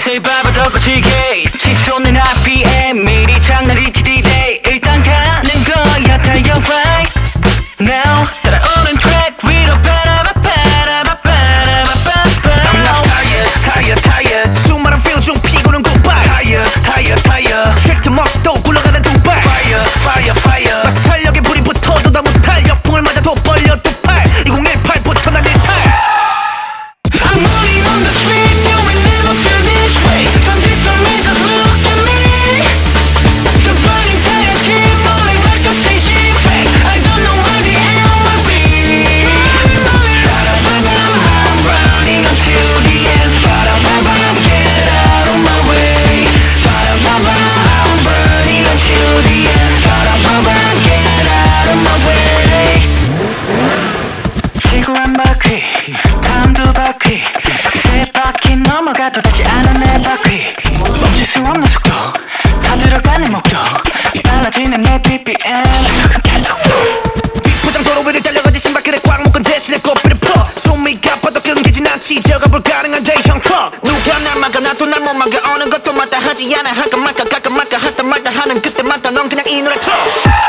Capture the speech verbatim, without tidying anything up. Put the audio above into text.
제발부터 거칠게 치솟는 알피엠 미리 장난이지 D-Day 일단 가는 거야 달려 right now 따라오는 트랙 위로 빠라바빠라바빠라바빠빠 I'm not tired, tired, tired 수많은 feel 중 피고는 goodbye Tired, tired, tired 트랙트 멋도 굴러가는 두발 Fire, fire, fire 마찰력에 불이 붙어도 나 못할 역풍을 맞아도 벌려 두팔 이공일팔부터 난 일탈 I'm running on the street, you will never feel this way. From this moment, just look at me. The burning tires keep rolling like a spaceship wreck. I don't know where the end will be. I'm running until the end. Get out of my way. I'm burning until the end. Get out of my way. 지구 한 바퀴. 다음 두 바퀴 세 바퀴 넘어가도 닿지 않은 내 바퀴 멈출 수 없는 속도 다 들어가는 목표 빨라지는 내 비피엠 비포장 도로 위를 달려가지 신발끈에 꽉 묶은 대신에 꽃비를 풀어 숨이 가빠도 끊기진 않지 제어가 불가능한 대형 트럭 누가 날 막아 나도 날 못 막아 어느 것도 맞다 하지 않아 할까 말까 갈까 말까 하다 말다 하는 그때마다 넌 그냥 이 노래 틀어